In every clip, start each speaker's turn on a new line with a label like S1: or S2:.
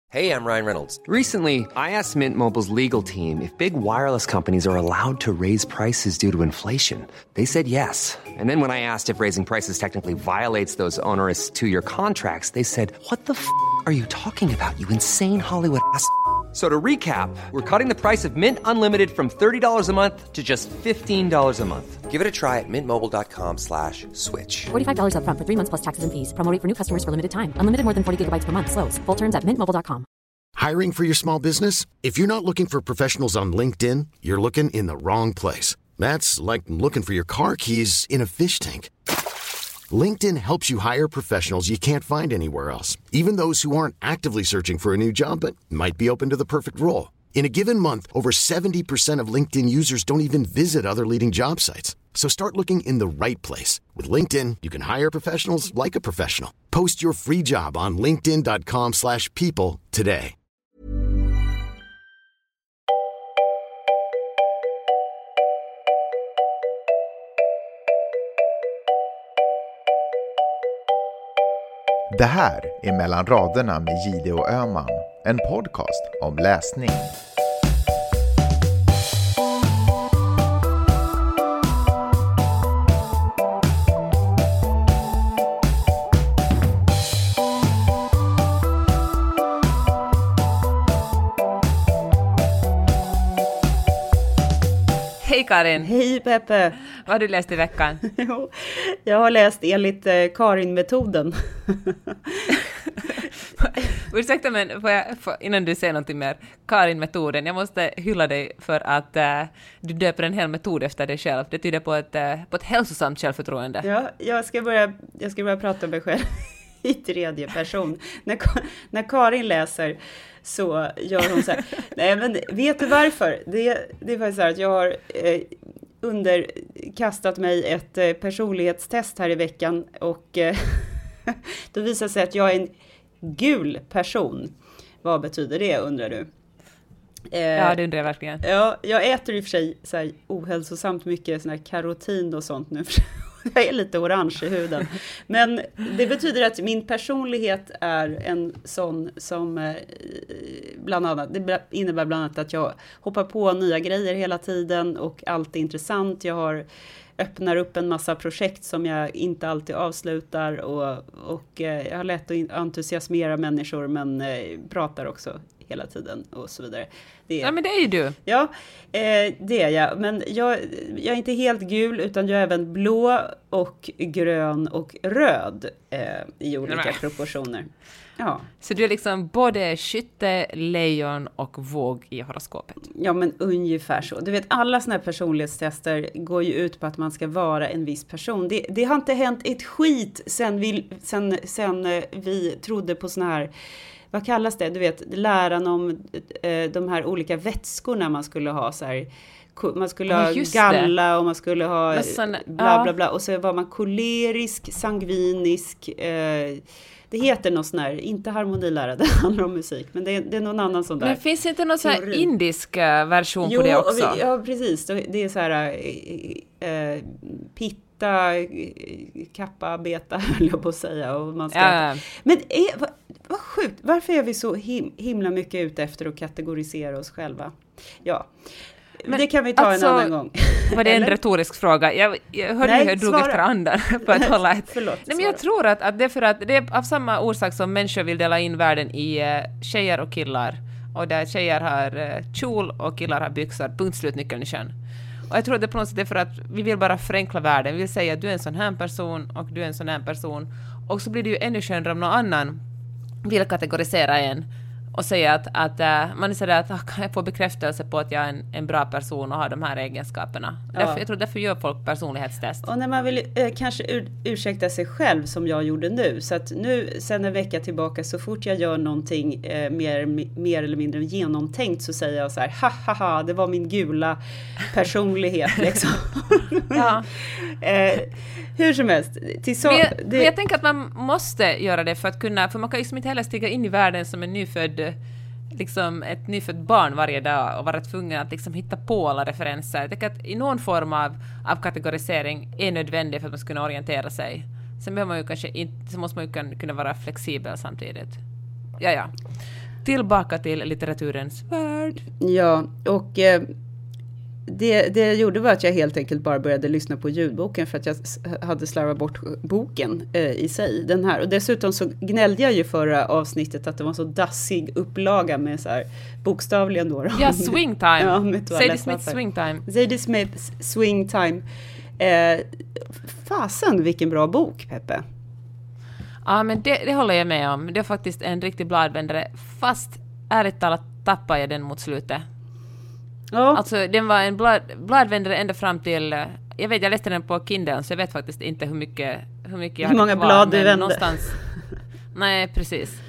S1: Hey, I'm Ryan Reynolds.
S2: Recently, I asked Mint Mobile's legal team if big wireless companies are allowed to raise prices due to inflation. They said yes. And then when I asked if raising prices technically violates those onerous two-year contracts, they said, "What the are you talking about, you insane Hollywood ass?" So to recap, we're cutting the price of Mint Unlimited from $30 a month to just $15 a month.
S1: Give it a try at mintmobile.com/switch.
S3: $45 up front for 3 months plus taxes and fees. Promo rate for new customers for limited time. Unlimited more than 40 gigabytes per month. Slows full terms at mintmobile.com.
S4: Hiring for your small business? If you're not looking for professionals on LinkedIn, you're looking in the wrong place. That's like looking for your car keys in a fish tank. LinkedIn helps you hire professionals you can't find anywhere else, even those who aren't actively searching for a new job but might be open to the perfect role. In a given month, over 70% of LinkedIn users don't even visit other leading job sites. So start looking in the right place. With LinkedIn, you can hire professionals like a professional. Post your free job on linkedin.com/people today.
S5: Det här är Mellan raderna med Gide och Öman, en podcast om läsning.
S6: Hej Karin!
S7: Hej Peppe!
S6: Vad har du läst i veckan?
S7: Jo, jag har läst enligt Karin-metoden.
S6: Ursäkta, men innan du säger någonting mer, Karin-metoden, jag måste hylla dig för att du döper en hel metod efter dig själv. Det tyder på ett hälsosamt självförtroende.
S7: Ja, jag ska börja prata om mig själv i tredje person. När Karin läser så gör hon så här. Nej, men vet du varför? Det är faktiskt så här att jag har underkastat mig ett personlighetstest här i veckan och då visar sig att jag är en gul person. Vad betyder det, undrar du?
S6: Ja, det undrar jag verkligen.
S7: Ja, jag äter i och för sig så här ohälsosamt mycket sån här karotin och sånt nu. Jag är lite orange i huden. Men det betyder att min personlighet är en sån som bland annat, det innebär bland annat att jag hoppar på nya grejer hela tiden och allt är intressant. Jag öppnar upp en massa projekt som jag inte alltid avslutar och jag har lätt att entusiasmera människor men pratar också hela tiden och så vidare.
S6: Ja, men det är ju du.
S7: Ja, det är jag. Men jag är inte helt gul utan jag är även blå och grön och röd i olika proportioner. Ja.
S6: Så du är liksom både skytte, lejon och våg i horoskopet?
S7: Ja, men ungefär så. Du vet, alla såna här personlighetstester går ju ut på att man ska vara en viss person. Det har inte hänt ett skit sen vi trodde på såna här, vad kallas det? Du vet, läran om de här olika vätskorna man skulle ha så här. Man skulle ha galla och man skulle ha bla bla bla. Och så var man kolerisk, sangvinisk. Det heter något sån här, inte harmonilära, det handlar om musik. Men det är någon annan sån där.
S6: Men finns det inte någon sån här indisk version på det också?
S7: Ja, precis. Det är så här pitta, kappa, beta, höll jag på att säga. Och man ska Men vad sjukt, varför är vi så himla mycket ute efter att kategorisera oss själva? Ja. Men det kan vi ta en annan gång.
S6: Var det en retorisk fråga? Jag hörde hur jag drog efter andan för att hålla ett...
S7: Förlåt,
S6: nej, men jag tror att det är för att det är av samma orsak som människor vill dela in världen i tjejer och killar. Och där tjejer har kjol och killar har byxor. Punkt slut, nyckeln i kön. Och jag tror att det på något sätt är för att vi vill bara förenkla världen. Vi vill säga att du är en sån här person och du är en sån här person. Och så blir det ju ännu skönare om någon annan vill kategorisera en. Och säga att man är sådär att kan jag få bekräftelse på att jag är en bra person och har de här egenskaperna. Ja. Jag tror därför gör folk personlighetstest.
S7: Och när man vill kanske ursäkta sig själv som jag gjorde nu. Så att nu, sen en vecka tillbaka, så fort jag gör någonting mer eller mindre genomtänkt så säger jag så här, haha, det var min gula personlighet liksom.
S6: Ja.
S7: Hur som helst.
S6: Men jag tänker att man måste göra det för man kan ju inte heller stiga in i världen som en liksom ett nyfött barn varje dag och vara tvungen att liksom hitta på alla referenser. Jag tänker att i någon form av kategorisering är nödvändig för att man ska kunna orientera sig. Sen behöver man ju kanske inte, så måste man ju kunna vara flexibel samtidigt. Ja. tillbaka till litteraturens värld.
S7: Ja, och det jag gjorde var att jag helt enkelt bara började lyssna på ljudboken för att jag hade slarvat bort boken i sig, den här. Och dessutom så gnällde jag ju förra avsnittet att det var så dassig upplaga med så här bokstavligen då.
S6: Ja, Swingtime.
S7: Ja, med
S6: Zadie Smiths Swingtime.
S7: Zadie Smiths Swingtime. Fasen vilken bra bok, Peppe.
S6: Ja, men det håller jag med om. Det är faktiskt en riktig bladvändare. Fast ärligt talat tappade jag den mot slutet.
S7: Ja.
S6: Alltså den var en bladvändare ända fram till... Jag läste den på Kindle så jag vet faktiskt inte hur mycket jag
S7: hur många
S6: kvar,
S7: blad du vände.
S6: Någonstans. Nej, precis.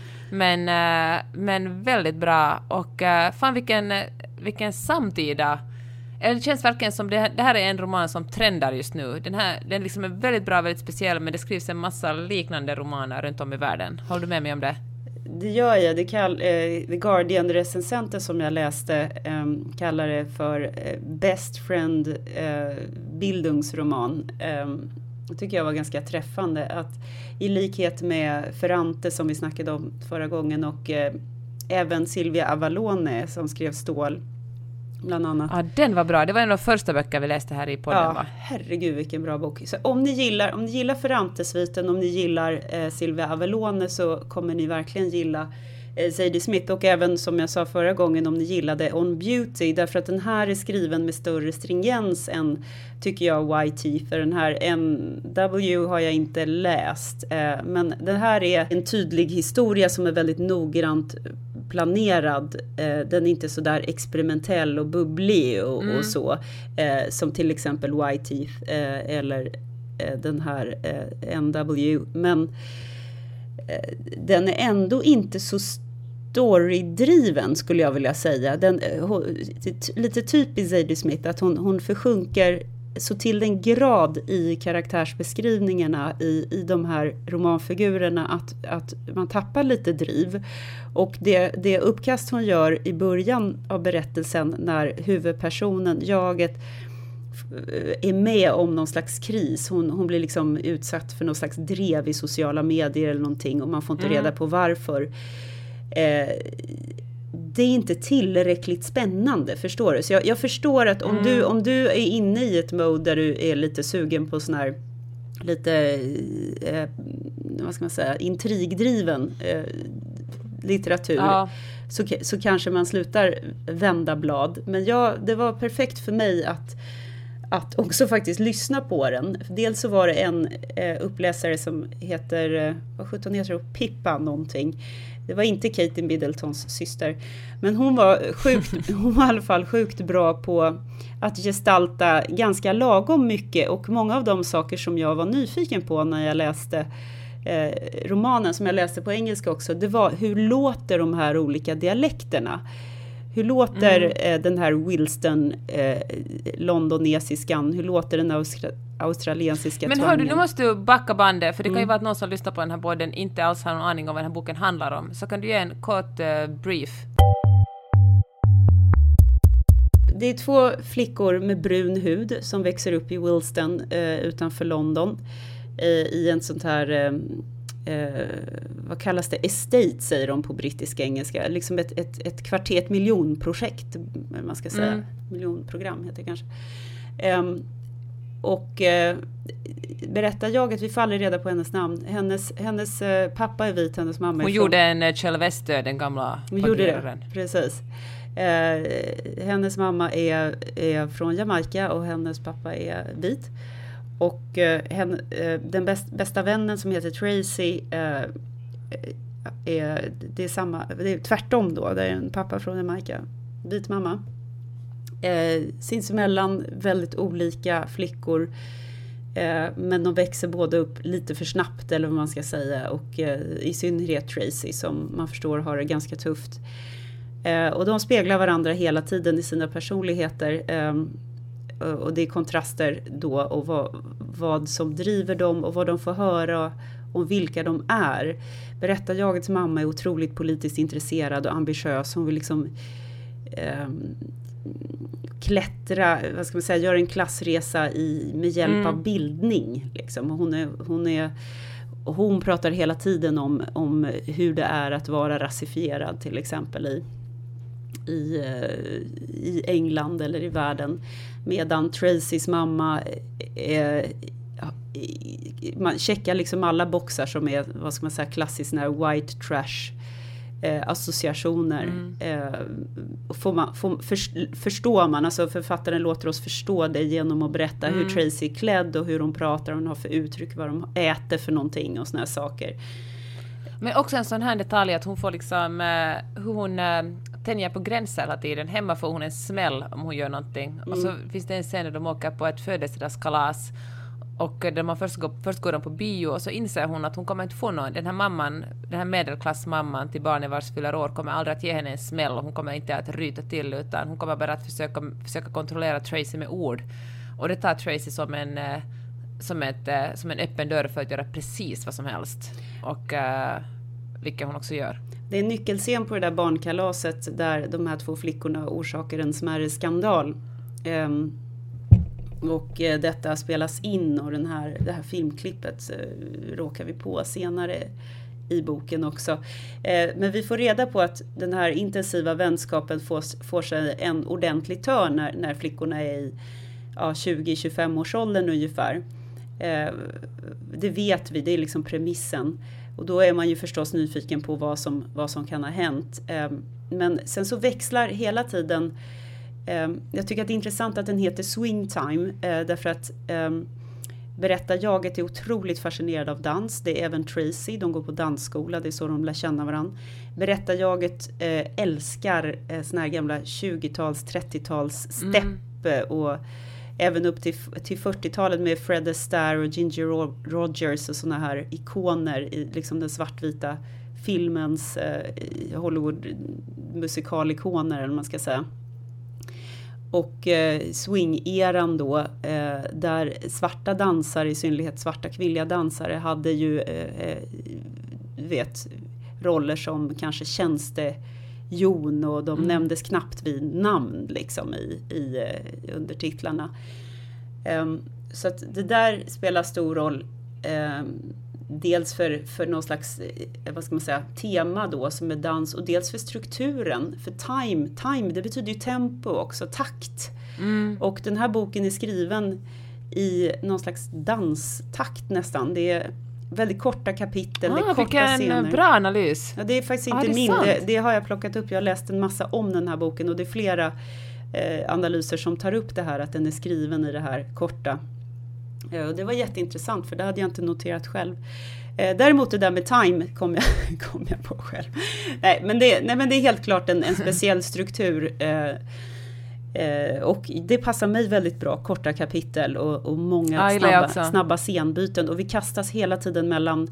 S6: Men väldigt bra. Och fan vilken samtida... Det känns verkligen som det här är en roman som trendar just nu. Den liksom är väldigt bra, väldigt speciell, men det skrivs en massa liknande romaner runt om i världen. Håller du med mig om det?
S7: Det gör jag. The Guardian-recensenten som jag läste kallar det för Best Friend Bildungsroman. Det tycker jag var ganska träffande. Att i likhet med Ferrante som vi snackade om förra gången och även Silvia Avalone som skrev Stål bland annat.
S6: Ja, den var bra. Det var en av de första böcker vi läste här i podden,
S7: ja,
S6: va?
S7: Herregud vilken bra bok. Så om ni gillar Ferrante-sviten, om ni gillar Silvia Avalone så kommer ni verkligen gilla Zadie Smith. Och även som jag sa förra gången om ni gillade On Beauty, därför att den här är skriven med större stringens än, tycker jag, YT. För den här NW har jag inte läst. Men den här är en tydlig historia som är väldigt noggrant planerad. Den är inte så där experimentell och bubblig och så. Som till exempel YT eller den här NW. Men den är ändå inte så storydriven skulle jag vilja säga. Lite typiskt Zadie Smith att hon försjunker så till den grad i karaktärsbeskrivningarna i de här romanfigurerna att man tappar lite driv. Och det uppkast hon gör i början av berättelsen när huvudpersonen, jaget, är med om någon slags kris. Hon blir liksom utsatt för någon slags drev i sociala medier eller någonting och man får inte reda på varför. Det är inte tillräckligt spännande, förstår du? Så jag förstår att om du är inne i ett mode där du är lite sugen på sån här lite vad ska man säga, intrigdriven litteratur,
S6: ja.
S7: så kanske man slutar vända blad. Men det var perfekt för mig att också faktiskt lyssna på den. Dels så var det en uppläsare som heter, vad 17 heter det, Pippa någonting. Det var inte Katie Middletons syster. Men hon var i alla fall sjukt bra på att gestalta ganska lagom mycket. Och många av de saker som jag var nyfiken på när jag läste romanen, som jag läste på engelska också, det var hur låter de här olika dialekterna? Hur låter den här Wilston londonesiskan? Hur låter den australiensiska
S6: Men
S7: twangen?
S6: hör du, nu måste du backa bandet, för det kan ju vara att någon som lyssnar på den här podden inte alls har någon aning om vad den här boken handlar om. Så kan du ge en kort brief.
S7: Det är 2 flickor med brun hud som växer upp i Wilston utanför London i en sånt här vad kallas det? Estate säger de på brittiska engelska. Liksom ett kvartet miljonprojekt, man ska säga. Miljonprogram heter det kanske. Berättar jag att vi faller reda på hennes namn. Hennes pappa är vit, hennes mamma är
S6: Hon gjorde en Kjell Wester, den gamla.
S7: Hon gjorde det, precis. Hennes mamma är från Jamaica och hennes pappa är vit. Och den bästa vännen som heter Tracy det är tvärtom då. Det är en pappa från Jamaica, vit mamma. Sinsemellan väldigt olika flickor. Men de växer båda upp lite för snabbt, eller vad man ska säga. Och i synnerhet Tracy, som man förstår har det ganska tufft. Och de speglar varandra hela tiden i sina personligheter. Och det är kontraster då, och vad som driver dem och vad de får höra om vilka de är. Berättarjagets mamma är otroligt politiskt intresserad och ambitiös. Hon vill liksom klättra, vad ska man säga, göra en klassresa med hjälp av bildning liksom. och hon pratar hela tiden om hur det är att vara rasifierad till exempel i England eller i världen. Medan Tracys mamma man checkar liksom alla boxar som är, vad ska man säga, klassiskt när white trash associationer. Förstår man, alltså författaren låter oss förstå det genom att berätta hur Tracy är klädd och hur hon pratar, hon har för uttryck, vad de äter för någonting och såna här saker.
S6: Men också en sån här detalj att hon får liksom hur hon tänjer på gränser hela tiden. Hemma får hon en smäll om hon gör någonting. Och så finns det en scen där de åker på ett födelsedagskalas. Och där man först går de på bio och så inser hon att hon kommer inte få någon. Den här medelklassmamman till barnen vars fyller år kommer aldrig att ge henne en smäll. Och hon kommer inte att ryta till, utan hon kommer bara att försöka kontrollera Tracy med ord. Och det tar Tracy som en öppen dörr för att göra precis vad som helst. Och vilket hon också gör.
S7: Det är en nyckelscen på det där barnkalaset där de här 2 flickorna orsakar en smärre skandal. Och detta spelas in och det här filmklippet råkar vi på senare i boken också. Men vi får reda på att den här intensiva vänskapen får sig en ordentlig törn när flickorna är i 20-25 års åldern ungefär. Det vet vi, det är liksom premissen. Och då är man ju förstås nyfiken på vad som kan ha hänt. Men sen så växlar hela tiden. Jag tycker att det är intressant att den heter Swing Time. Därför att berättarjaget är otroligt fascinerad av dans. Det är även Tracy, de går på dansskola. Det är så de lär känna varandra. Berättarjaget älskar såna här gamla 20-tals, 30-tals stepp och även upp till 40-talet med Fred Astaire och Ginger Rogers och såna här ikoner i liksom den svartvita filmens Hollywood musikalikoner eller vad man ska säga. Och swing-eran då, där svarta dansare, i synnerhet svarta kvinnliga dansare, hade ju roller som kanske tjänstejon och de nämndes knappt vid namn liksom i undertitlarna. Så att det där spelar stor roll. Dels för någon slags, vad ska man säga, tema då som är dans, och dels för strukturen. För time det betyder ju tempo också, takt. Och den här boken är skriven i någon slags danstakt nästan. Det är väldigt korta kapitel, det är korta scener.
S6: Vilken bra analys.
S7: Ja, det är faktiskt inte min, det har jag plockat upp. Jag har läst en massa om den här boken och det är flera analyser som tar upp det här, att den är skriven i det här korta. Det var jätteintressant, för det hade jag inte noterat själv. Däremot det där med time kom jag på själv. Men det är helt klart en speciell struktur. Och det passar mig väldigt bra, korta kapitel och många snabba scenbyten. Och vi kastas hela tiden mellan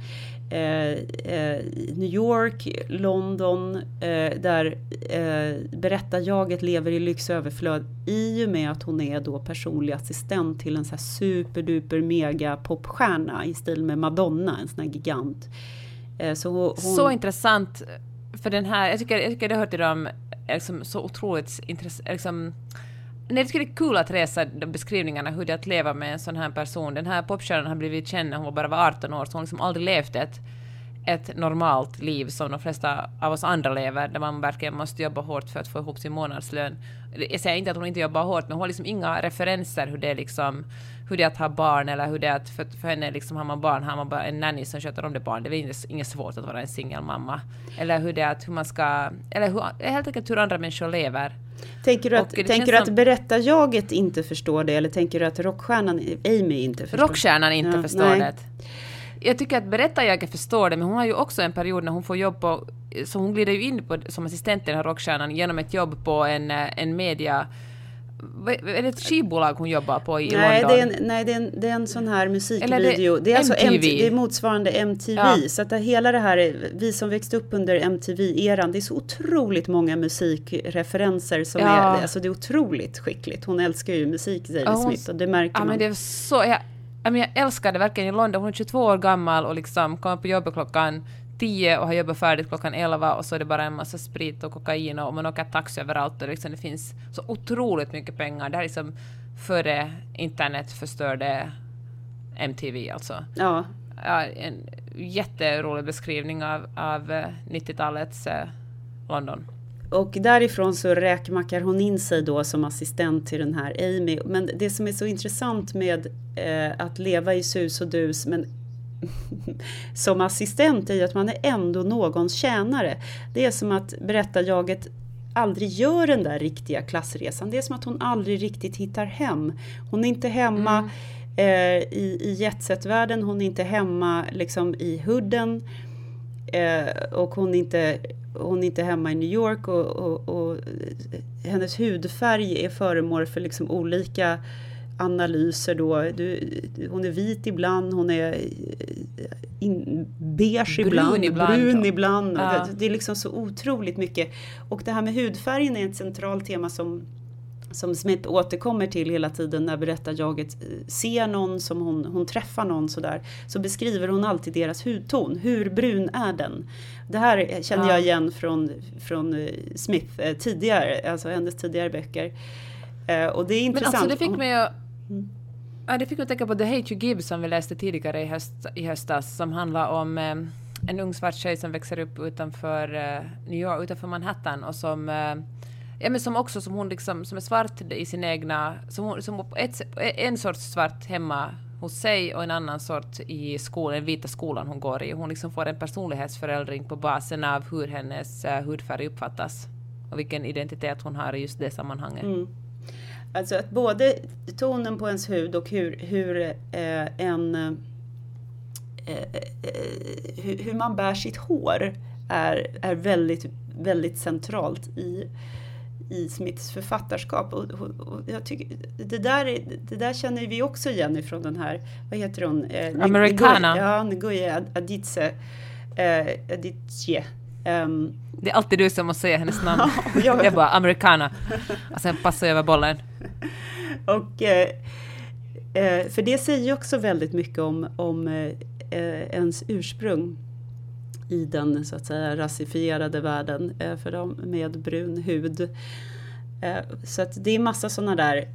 S7: New York, London, där berättarjaget lever i lyxöverflöd i och med att hon är då personlig assistent till en så här superduper mega popstjärna i stil med Madonna, en sån här gigant. Så
S6: intressant, för den här, jag tycker det hör till dem liksom, så otroligt intressant liksom. Nej, det är kul att läsa de beskrivningarna hur det är att leva med en sån här person. Den här popstjärnan har blivit känd när hon bara var 18 år, så hon liksom aldrig levt ett normalt liv som de flesta av oss andra lever, där man verkligen måste jobba hårt för att få ihop sin månadslön. Jag säger inte att hon inte jobbar hårt, men hon har liksom inga referenser hur det är att ha barn, eller hur det är att för henne liksom, har man bara en nanny som sköter om det barn. Det är inget svårt att vara en singelmamma. Eller hur det är att hur man ska, eller helt enkelt hur andra människor lever.
S7: Tänker du att berättarjaget inte förstår det, eller tänker du att rockstjärnan Amy inte förstår det?
S6: Rockstjärnan inte förstår det. Jag tycker att berättarjaget förstår det, men hon har ju också en period när hon får jobb på, så hon glider ju in som assistent i den här rockstjärnan genom ett jobb på en media. Är det ett skivbolag hon jobbar på i London?
S7: Det är en sån här musikvideo. Det är alltså det är motsvarande MTV. Ja. Så att hela det här, vi som växte upp under MTV-eran, det är så otroligt många musikreferenser som är, alltså det är otroligt skickligt. Hon älskar ju musik, Zadie Smith, och det märker man.
S6: Men det är så, jag älskar det verkligen i London. Hon är 22 år gammal och liksom kommer på jobbet klockan 10 och har jobbat färdigt klockan 11, och så är det bara en massa sprit och kokain och man åker taxi överallt, och liksom det finns så otroligt mycket pengar. Det här är liksom före internet förstörde MTV alltså.
S7: Ja.
S6: jätterolig beskrivning av 90-talets London.
S7: Och därifrån så räkmackar hon in sig då som assistent till den här Amy. Men det som är så intressant med att leva i sus och dus men som assistent är att man är ändå någons tjänare. Det är som att berättarjaget aldrig gör den där riktiga klassresan. Det är som att hon aldrig riktigt hittar hem. Hon är inte hemma i jetset-världen. Hon är inte hemma liksom i hooden. Och hon är inte hemma i New York. Och hennes hudfärg är föremål för liksom olika analyser då. Hon är vit ibland, hon är beige brun ibland.
S6: Ja.
S7: Det är liksom så otroligt mycket. Och det här med hudfärgen är ett centralt tema som Smith återkommer till hela tiden när berättarjaget ser någon, som hon träffar någon sådär. Så beskriver hon alltid deras hudton. Hur brun är den? Det här känner jag igen från Smith tidigare, alltså hennes tidigare böcker. Och det är intressant.
S6: Men alltså det fick mig att det fick mig att tänka på The Hate You Give som vi läste tidigare i höstas, som handlar om en ung svart tjej som växer upp utanför New York, utanför Manhattan, och som hon liksom, som är svart i sin egna, som en sorts svart hemma hos sig och en annan sort i skolan, den vita skolan hon går i. Hon liksom får en personlighetsförändring på basen av hur hennes hudfärg uppfattas och vilken identitet hon har i just det sammanhanget. Mm.
S7: Alltså att både tonen på ens hud och hur man bär sitt hår är väldigt, väldigt centralt i Smiths författarskap. Och jag tycker, det där känner vi också igen ifrån den här, vad heter hon?
S6: Americana.
S7: Nguyen Aditye.
S6: Det är alltid du som måste säga hennes namn. Jag är bara Americana. Och sen passar jag över bollen.
S7: Och för det säger också väldigt mycket om ens ursprung i den så att säga rasifierade världen för dem med brun hud. Så att det är massa sådana där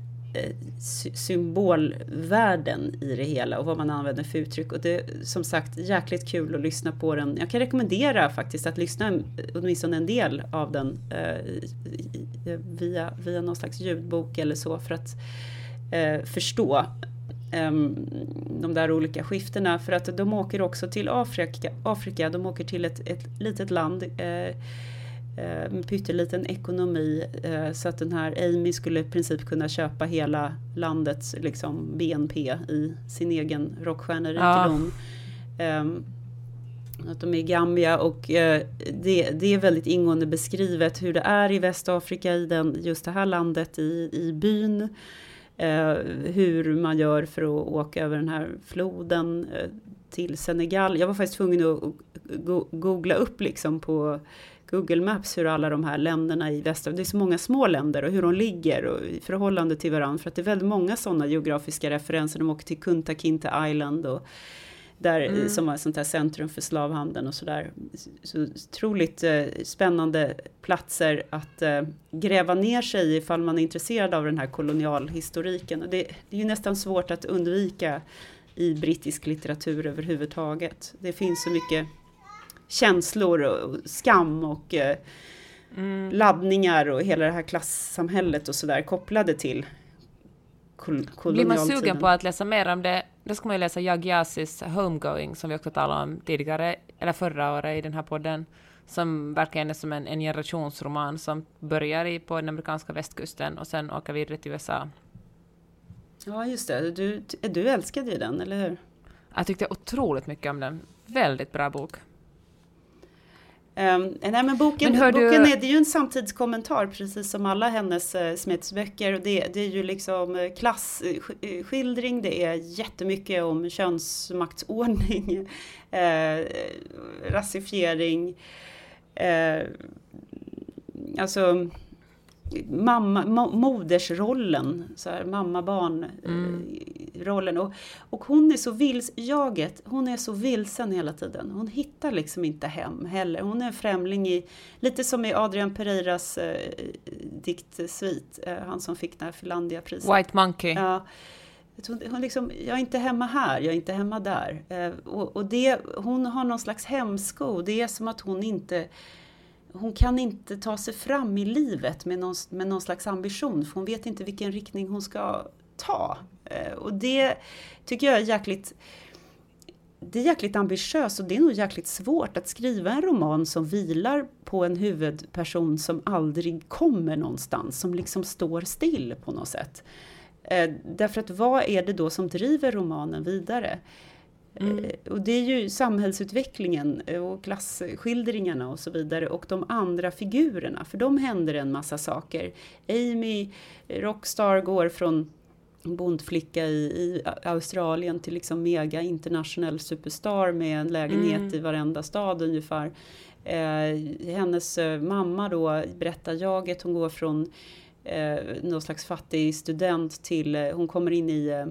S7: symbolvärden i det hela och vad man använder för uttryck. Och det är som sagt jäkligt kul att lyssna på den. Jag kan rekommendera faktiskt att lyssna åtminstone en del av den via någon slags ljudbok eller så, för att förstå de där olika skiftena. För att de åker också till Afrika. De åker till ett litet land med pytteliten ekonomi, så att den här Amy skulle i princip kunna köpa hela landets liksom BNP i sin egen rockstjärnerikedom. Att de är i Gambia, och det är väldigt ingående beskrivet hur det är i Västafrika, i just det här landet, i byn. Hur man gör för att åka över den här floden till Senegal. Jag var faktiskt tvungen att googla upp liksom på Google Maps hur alla de här länderna i Västafrika, det är så många små länder, och hur de ligger och i förhållande till varandra, för att det är väldigt många sådana geografiska referenser. De åker till Kunta Kinte Island och där, som var ett sånt här centrum för slavhandeln och sådär. Så otroligt spännande platser att gräva ner sig i ifall man är intresserad av den här kolonialhistoriken. Och det är ju nästan svårt att undvika i brittisk litteratur överhuvudtaget. Det finns så mycket känslor och skam och laddningar och hela det här klassamhället och sådär kopplade till kolonialtiden.
S6: Blir man sugen på att läsa mer om det, då ska man ju läsa Jag Yasis Homegoing, som vi också talade om tidigare, eller förra året i den här podden, som verkligen är som en generationsroman som börjar på den amerikanska västkusten och sen åker vidare till USA.
S7: Ja, just det. Du älskade ju den, eller hur?
S6: Jag tyckte otroligt mycket om den. Väldigt bra bok.
S7: Nej, men boken är ju en samtidskommentar, precis som alla hennes Smiths böcker. Det är ju liksom klassskildring, det är jättemycket om könsmaktsordning, rasifiering, alltså modersrollen, så här, mamma-barn-rollen. Och hon är så hon är så vilsen hela tiden. Hon hittar liksom inte hem heller. Hon är en främling lite som i Adrian Pereiras diktsvit, han som fick den här Finlandia-priset.
S6: White Monkey.
S7: Ja. Hon liksom, jag är inte hemma här, jag är inte hemma där. Och hon har någon slags hämsko. Det är som att hon kan inte ta sig fram i livet med någon slags ambition. För hon vet inte vilken riktning hon ska ta. Och det tycker jag är jäkligt ambitiöst. Och det är nog jäkligt svårt att skriva en roman som vilar på en huvudperson som aldrig kommer någonstans. Som liksom står still på något sätt. Därför att vad är det då som driver romanen vidare? Och det är ju samhällsutvecklingen och klassskildringarna och så vidare. Och de andra figurerna. För de händer en massa saker. Amy, rockstar, går från bondflicka i Australien till liksom mega internationell superstar med en lägenhet i varenda stad ungefär. Hennes mamma då berättar jaget. Hon går från någon slags fattig student till hon kommer in i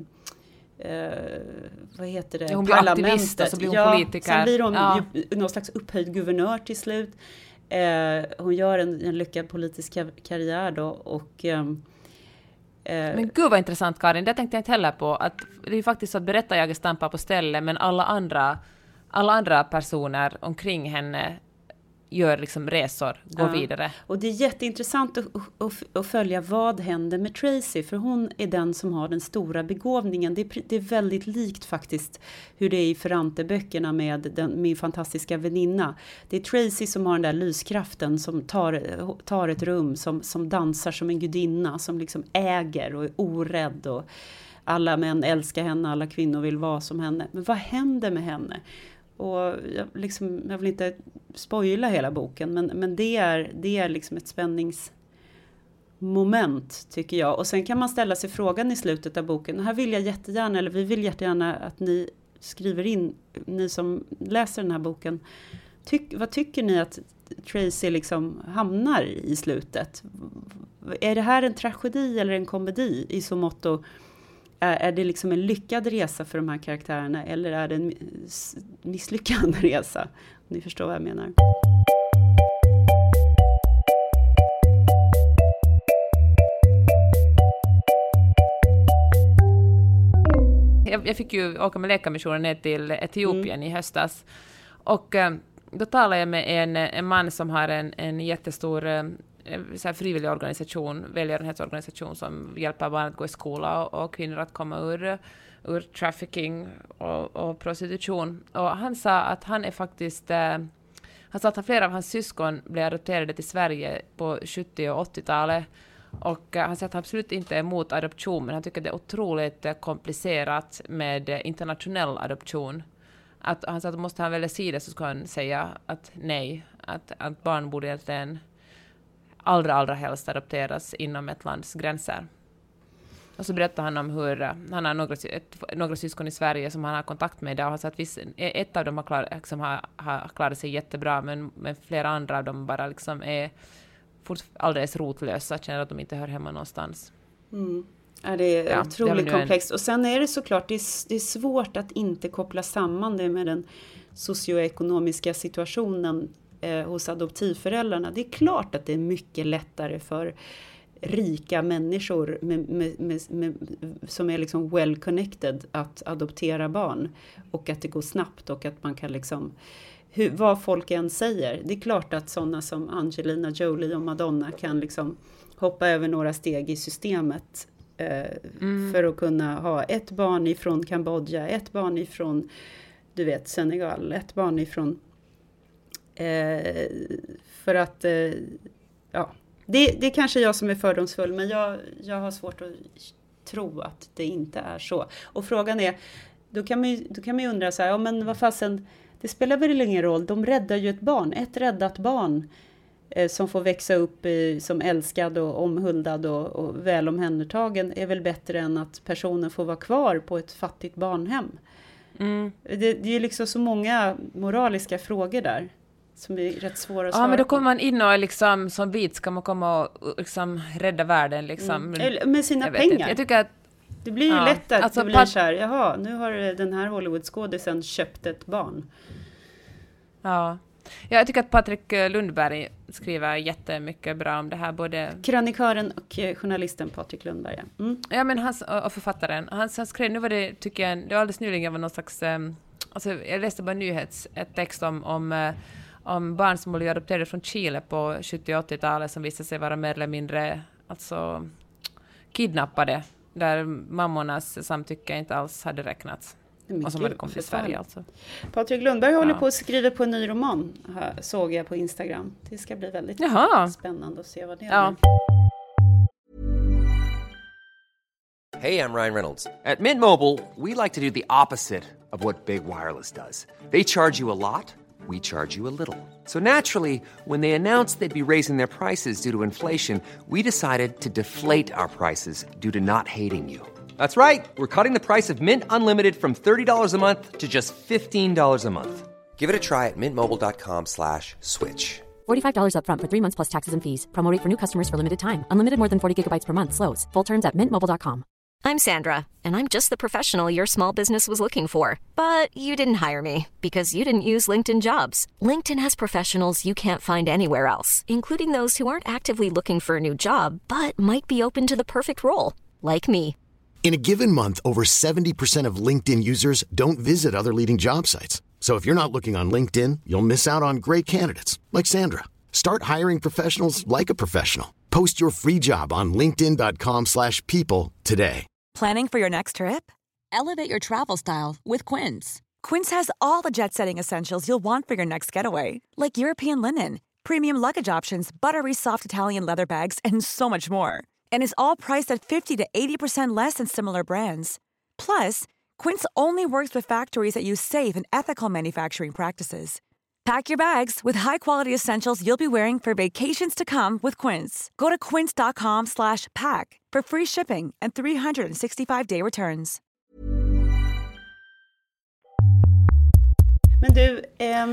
S7: vad heter det?
S6: Hon blir aktivist och så blir hon politiker.
S7: Sen blir hon någon slags upphöjd guvernör till slut. Hon gör en lyckad politisk karriär då och
S6: men gud vad intressant, Karin, det tänkte jag inte heller på, att det är ju faktiskt så att berättarjaget stampar på stället, men alla andra personer omkring henne gör liksom resor, går vidare.
S7: Och det är jätteintressant att följa vad händer med Tracy, för hon är den som har den stora begåvningen. Det är väldigt likt faktiskt hur det är i Ferrante-böckerna med min fantastiska väninna. Det är Tracy som har den där lyskraften som tar ett rum, som dansar som en gudinna, som liksom äger och är orädd och alla män älskar henne, alla kvinnor vill vara som henne. Men vad händer med henne? Och jag vill inte spoila hela boken, men det är liksom ett spänningsmoment tycker jag. Och sen kan man ställa sig frågan i slutet av boken. Här vill jag jättegärna, eller vi vill jättegärna att ni skriver in, ni som läser den här boken. Vad tycker ni att Tracy liksom hamnar i slutet? Är det här en tragedi eller en komedi i så motto? Är det liksom en lyckad resa för de här karaktärerna eller är det en misslyckad resa? Om ni förstår vad jag menar.
S6: Jag fick ju åka med läkarmissionen ner till Etiopien i höstas. Och då talade jag med en man som har en jättestor så här frivillig organisation, välgörenhetsorganisation som hjälper barn att gå i skola och kvinnor att komma ur trafficking och prostitution. Och han sa att han är faktiskt han sa att flera av hans syskon blev adopterade till Sverige på 70- och 80-talet. Och han säger att han absolut inte är emot adoption, men han tycker att det är otroligt komplicerat med internationell adoption. Att han sa att måste han välja sida så ska han säga att nej, att barn borde egentligen allra helst adopteras inom ett lands gränser. Och så berättar han om hur han har några syskon i Sverige som han har kontakt med idag. Så att ett av dem har klarat sig jättebra, men flera andra av dem bara liksom är alldeles rotlösa, känner att de inte hör hemma någonstans.
S7: Ja, det är otroligt komplext. Och sen är det såklart, det är svårt att inte koppla samman det med den socioekonomiska situationen hos adoptivföräldrarna. Det är klart att det är mycket lättare för rika människor som är liksom well connected att adoptera barn och att det går snabbt och att man kan liksom vad folk än säger. Det är klart att sådana som Angelina Jolie och Madonna kan liksom hoppa över några steg i systemet för att kunna ha ett barn ifrån Kambodja, ett barn ifrån Senegal, ett barn ifrån för att det är kanske jag som är fördomsfull, men jag har svårt att tro att det inte är så. Och frågan är, då kan man ju undra så här, men vad fasen, det spelar väl ingen roll, de räddar ju ett räddat barn som får växa upp som älskad och omhuldad och väl omhändertagen är väl bättre än att personen får vara kvar på ett fattigt barnhem. Det är liksom så många moraliska frågor där som är rätt svåra att svara.
S6: Ja, men då kommer man in och liksom som vit ska man komma och liksom rädda världen liksom.
S7: Med sina pengar.
S6: Jag tycker att
S7: det blir ju lätt att det blir så här, jaha, nu har den här Hollywood-skådisen köpt ett barn.
S6: Ja, jag tycker att Patrik Lundberg skriver jättemycket bra om det här. Både
S7: krönikören och journalisten Patrik Lundberg.
S6: Ja, men och författaren. Han skrev, nu var det, tycker jag, det var alldeles nyligen var någon slags, alltså jag läste bara ett text om barn som blev adopterade från Chile på 70- och 80-talet som visade sig vara mer eller mindre alltså kidnappade, där mammornas samtycke inte alls hade räknats. Och som hade kommit till Sverige alltså.
S7: Patrik Lundberg håller på att skriva på en ny roman, såg jag på Instagram. Det ska bli väldigt spännande att se vad det är.
S1: Hey, I'm Ryan Reynolds.
S2: At Mint Mobile, we like to do the opposite of what Big Wireless does. They charge you a lot, we charge you a little. So naturally, when they announced they'd be raising their prices due to inflation, we decided to deflate our prices due to not hating you. That's right. We're cutting the price of Mint Unlimited from $30 a month to just $15 a month.
S1: Give it a try at mintmobile.com/switch.
S3: $45 up front for 3 months plus taxes and fees. Promo rate for new customers for limited time. Unlimited more than 40 gigabytes per month slows. Full terms at mintmobile.com.
S8: I'm Sandra, and I'm just the professional your small business was looking for. But you didn't hire me because you didn't use LinkedIn Jobs. LinkedIn has professionals you can't find anywhere else, including those who aren't actively looking for a new job, but might be open to the perfect role, like me.
S4: In a given month, over 70% of LinkedIn users don't visit other leading job sites. So if you're not looking on LinkedIn, you'll miss out on great candidates like Sandra. Start hiring professionals like a professional. Post your free job on linkedin.com/people today.
S9: Planning for your next trip? Elevate your travel style with Quince. Quince has all the jet-setting essentials you'll want for your next getaway, like European linen, premium luggage options, buttery soft Italian leather bags, and so much more. And is all priced at 50 to 80% less than similar brands. Plus, Quince only works with factories that use safe and ethical manufacturing practices. Pack your bags with high-quality essentials you'll be wearing for vacations to come with Quince. Go to quince.com/pack for free shipping and 365-day returns.
S7: Men du,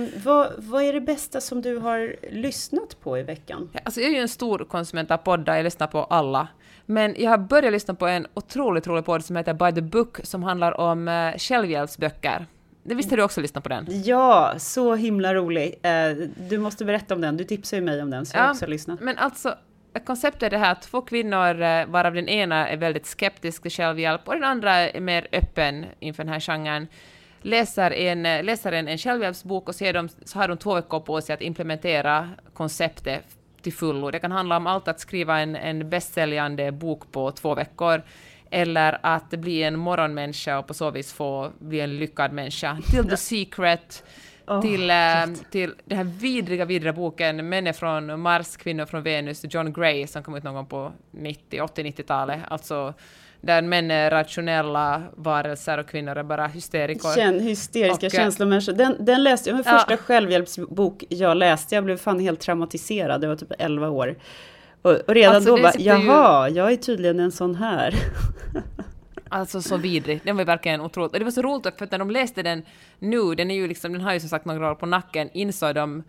S7: vad är det bästa som du har lyssnat på i veckan?
S6: Alltså jag är ju en stor konsument av poddar, jag lyssnar på alla. Men jag har börjat lyssna på en otroligt rolig podd som heter By the Book som handlar om självhjälpsböcker. Det visste du också lyssna på den?
S7: Ja, så himla rolig. Du måste berätta om den. Du tipsar ju mig om den, så jag också lyssnat.
S6: Men alltså, konceptet är det här att 2 kvinnor, varav den ena är väldigt skeptisk till självhjälp och den andra är mer öppen inför den här genren, läser en självhjälpsbok och så har de 2 veckor på sig att implementera konceptet till fullo. Det kan handla om allt att skriva en bästsäljande bok på 2 veckor eller att bli en morgonmänniska och på så vis få bli en lyckad människa. Till The Secret, till den här vidriga boken Män är från Mars, kvinnor från Venus, John Gray som kom ut någon gång på 80-90-talet. Alltså där män är rationella varelser och kvinnor är bara
S7: hysteriska känslomänniskor. Den läste jag, min första självhjälpsbok jag läste. Jag blev fan helt traumatiserad. Det var typ 11 år. Och redan alltså, då bara, jag är tydligen en sån här.
S6: Alltså så vidrig. Den var verkligen otroligt. Och det var så roligt för att när de läste den nu, den har ju som sagt några år på nacken, insåg de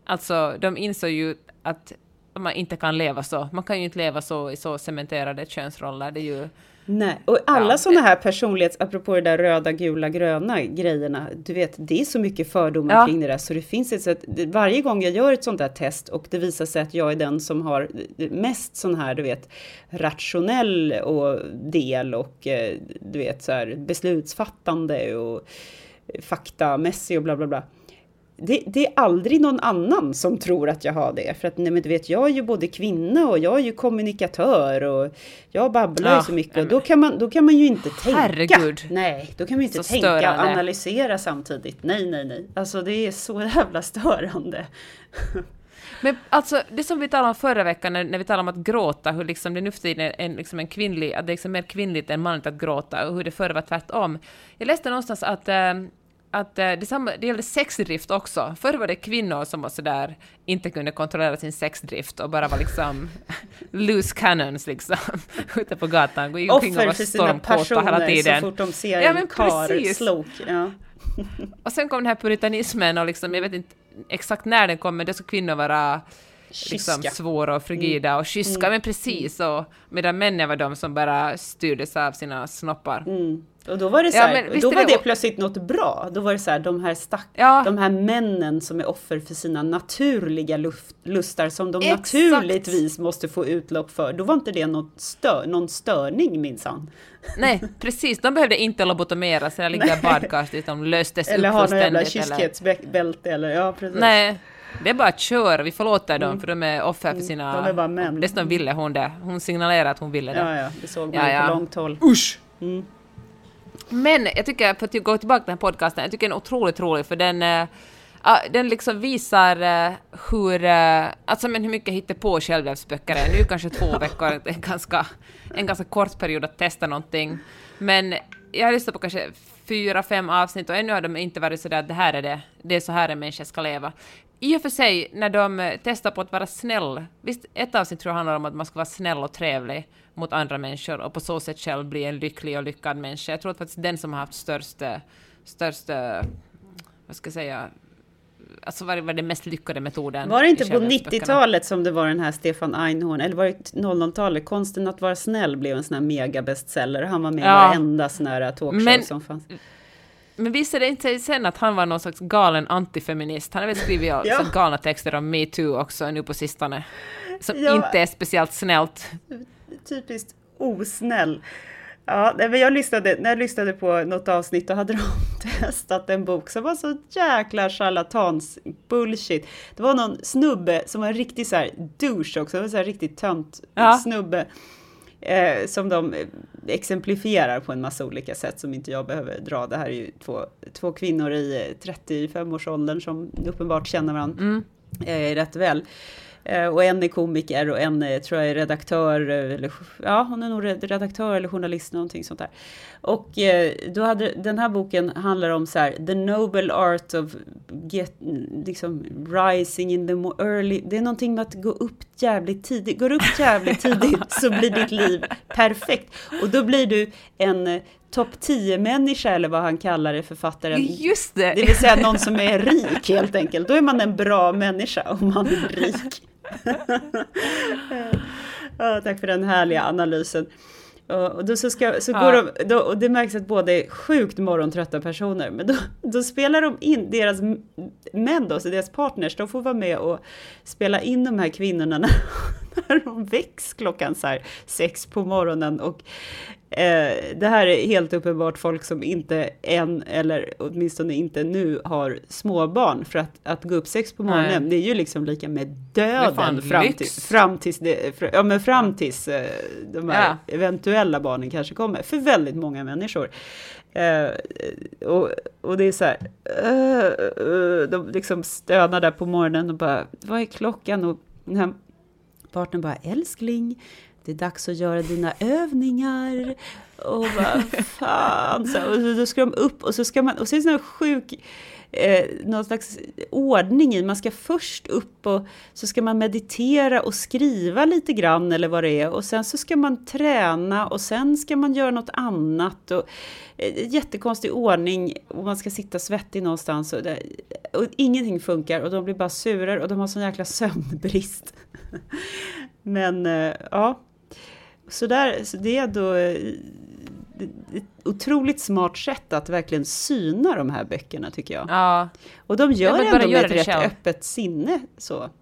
S6: insåg ju att man inte kan leva så. Man kan ju inte leva så i så cementerade könsroller. Det är ju...
S7: Nej, och alla sådana här apropå det där röda, gula, gröna grejerna, du vet, det är så mycket fördomar kring det där, så det finns ett sätt, varje gång jag gör ett sånt där test och det visar sig att jag är den som har mest sån här, du vet, rationell och del och du vet så här beslutsfattande och faktamässig och bla bla bla. Det är aldrig någon annan som tror att jag har det. För att nej, men du vet, jag är ju både kvinna och jag är ju kommunikatör och jag babblar ju så mycket. Och då kan man ju inte tänka.
S6: Herregud.
S7: Nej, då kan man ju inte tänka och analysera samtidigt. Nej. Alltså det är så jävla störande.
S6: Men alltså, det som vi talade om förra veckan när vi talade om att gråta, hur liksom det nu för tiden är liksom en kvinnlig, att det är liksom mer kvinnligt än manligt att gråta och hur det förr var tvärtom. Jag läste någonstans att det gällde sexdrift också. Förr var det kvinnor som var så där inte kunde kontrollera sin sexdrift och bara var liksom loose cannons liksom ute på gatan, gå omkring och vara stormkåta hela tiden.
S7: Så fort de ser en kar slok. Ja.
S6: Och sen kom den här puritanismen och liksom, jag vet inte exakt när den kom, men det ska kvinnor vara liksom svåra och frigida och kyska, men precis, och medan männen var de som bara styrdes av sina snoppar.
S7: Och då var det så här, då var det plötsligt något bra. Då var det så här, de här männen som är offer för sina naturliga lustar som de naturligtvis måste få utlopp för. Då var inte det någon störning minsann.
S6: Nej, precis. De behövde inte lobotomeras eller ligga i badkast utan de löstes
S7: eller
S6: upp
S7: ha någon jävla
S6: kyskhetsbälte
S7: eller ja, precis.
S6: Nej, det är bara att köra. Vi förlåter dem för de är offer för sina...
S7: De är bara män.
S6: Dessutom ville hon det. Hon signalerade att hon ville det.
S7: Ja, det såg man på långt håll.
S6: Usch! Men jag tycker, för att gå tillbaka till den här podcasten, jag tycker den är otroligt rolig för den liksom visar hur mycket hittar på självhjälpsböcker är. Nu kanske 2 veckor, en ganska kort period att testa någonting. Men jag har lyssnat på kanske 4-5 avsnitt och ännu har de inte varit sådär att det är så här en människa ska leva. I och för sig, när de testar på att vara snäll, visst, ett avsnitt tror jag handlar om att man ska vara snäll och trevlig mot andra människor och på så sätt själv bli en lycklig och lyckad människa. Jag tror att faktiskt den som har haft största vad ska jag säga, alltså var det mest lyckade metoden.
S7: Var det inte på 90-talet som det var den här Stefan Einhorn, eller var det 00-talet? Konsten att vara snäll blev en sån här mega bestseller. Han var med i varenda sån här talkshow som fanns.
S6: Men visade det inte sen att han var någon slags galen antifeminist? Han har väl skrivit galna texter om Me Too också nu på sistone. Som inte är speciellt snällt.
S7: Typiskt osnäll. Ja, men när jag lyssnade på något avsnitt då hade de testat en bok som var så jäkla charlatans bullshit. Det var någon snubbe som var en riktig så här douche också. Det var så här riktigt tönt snubbe. Som de exemplifierar på en massa olika sätt som inte jag behöver dra. Det här är ju två kvinnor i 35-årsåldern som uppenbart känner varandra rätt väl. Och en är komiker och en tror jag är redaktör eller hon är nog redaktör eller journalist, någonting sånt där. Och då hade den här boken handlar om så här, the noble art of liksom rising in the early, det är någonting med att gå upp jävligt tidigt. Går upp jävligt tidigt så blir ditt liv perfekt. Och då blir du en topp 10-människa eller vad han kallar det, författaren.
S6: Just det.
S7: Det vill säga någon som är rik helt enkelt. Då är man en bra människa om man är rik. Tack för den härliga analysen. Och då går de, och det märks att båda är sjukt morgontrötta personer. Men då spelar de in deras män då, så deras partners, de får vara med och spela in de här kvinnorna när de väcks klockan 6 på morgonen. Och det här är helt uppenbart folk som inte än, eller åtminstone inte nu, har småbarn. För att gå upp 6 på morgonen, det är ju liksom lika med döden fram tills de här eventuella barnen kanske kommer. För väldigt många människor. Och det är så här, de liksom stönar där på morgonen och bara, vad är klockan? Och den här partnern bara, älskling, det är dags att göra dina övningar. Och vad fan. Och då ska de upp och så ska man, och så är det sån här sjuk någon slags ordning i. Man ska först upp och så ska man meditera och skriva lite grann eller vad det är. Och sen så ska man träna och sen ska man göra något annat. Och jättekonstig ordning och man ska sitta svettig någonstans. Och ingenting funkar och de blir bara surar och de har sån jäkla sömnbrist. Men så det är då ett otroligt smart sätt att verkligen syna de här böckerna, tycker jag. Ja. Och de gör ändå med ett rätt öppet sinne så.